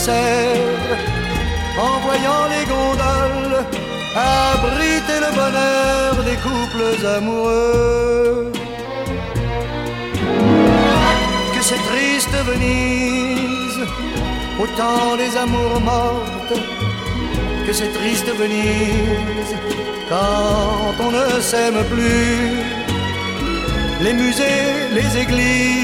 serre en voyant les gondoles abriter le bonheur des couples amoureux. Que c'est triste Venise, autant les amours mortes. Que c'est triste Venise, quand on ne s'aime plus. Les musées, les églises